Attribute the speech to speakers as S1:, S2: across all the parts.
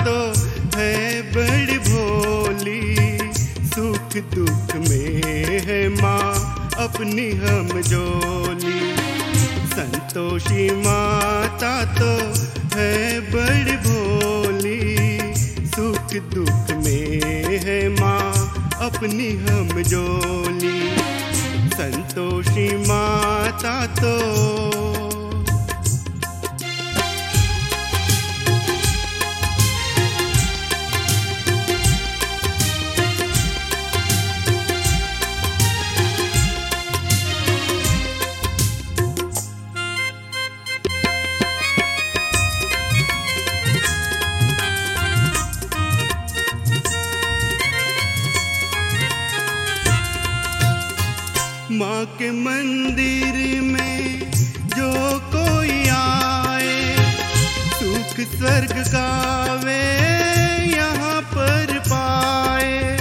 S1: तो है बड़ी भोली, सुख दुख में है माँ अपनी हम जोली। संतोषी माता तो है बड़ी भोली, सुख दुख में है माँ अपनी हम जोली। संतोषी माता तो माँ के मंदिर में जो कोई आए, सुख स्वर्ग गावे यहाँ पर पाए।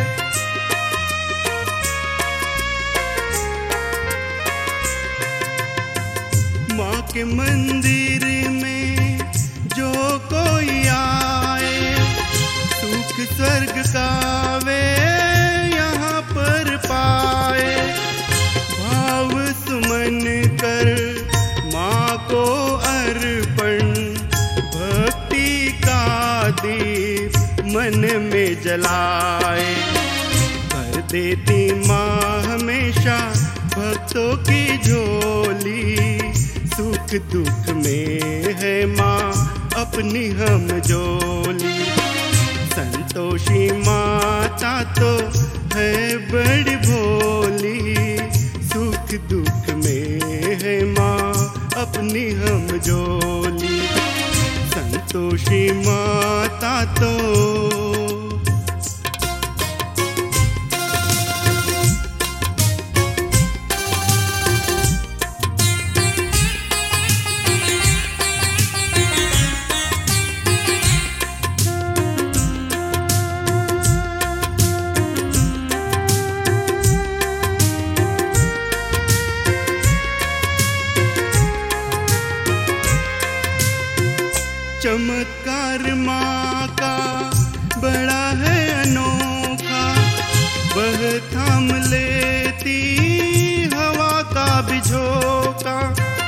S1: माँ के मंदिर में जो कोई आए, सुख स्वर्ग गावे यहाँ पर पाए। भाव सुमन कर माँ को अर्पण, भक्ति का दीप मन में जलाए। भर देती माँ हमेशा भक्तों की झोली, सुख दुख में है माँ अपनी हम जोली। संतोषी माता तो है बड़ी भोली, सुख दुख में है माँ अपनी हम जोली। संतोषी माता तो चमत्कार माँ का बड़ा है अनोखा, वह थाम लेती हवा का भी झोंका।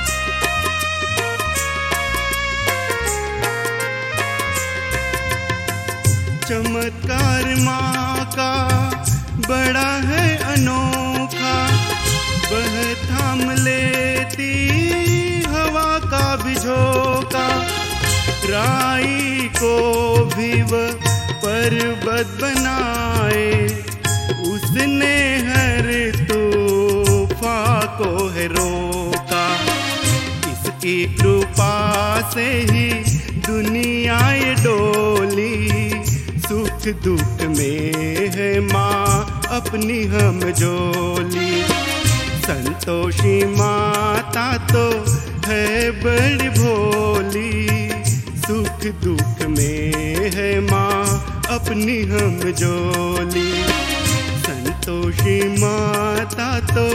S1: चमत्कार माँ का बड़ा है अनोखा, वह थाम लेती हवा का भी झोंका। राई को भी वह पर्वत बनाए, उसने हर तूफान को है रोका। इसकी कृपा से ही दुनिया ये डोली, सुख दुख में है माँ अपनी हम जोली। संतोषी माता तो है बड़ी भोली, सुख दुख में है माँ अपनी हम जोली। संतोषी माता तो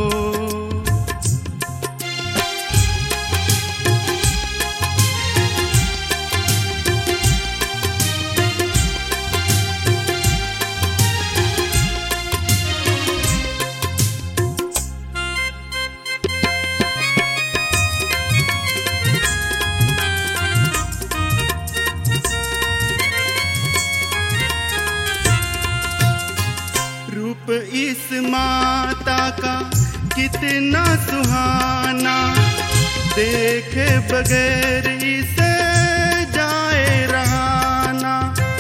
S1: इस माता का कितना सुहाना, देखे बगैर इसे जाए रहाना।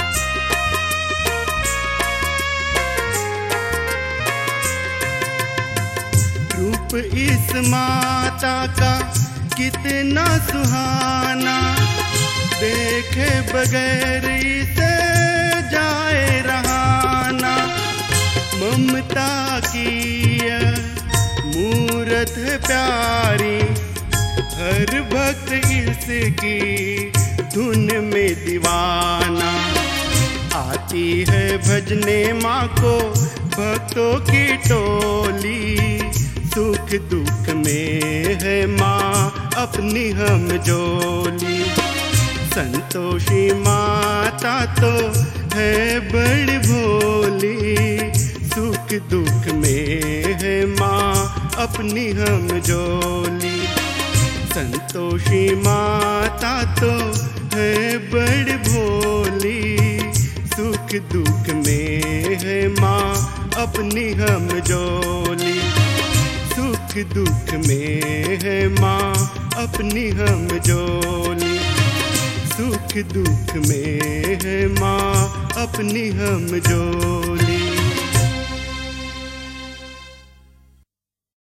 S1: रूप इस माता का कितना सुहाना, देखे बगैर इसे जाए रहाना। ममता की मूरत है प्यारी, हर भक्त इसकी धुन में दीवाना। आती है भजने माँ को भक्तों की टोली, सुख दुख में है माँ अपनी हम जोली। संतोषी माता तो है बड़ी भोली, सुख दुख में है माँ अपनी हम जोली। संतोषी माता तो है बड़ी भोली, सुख दुख में है माँ अपनी हम जोली। सुख दुख में है माँ अपनी हम जोली, सुख दुख में है माँ अपनी हम जोली।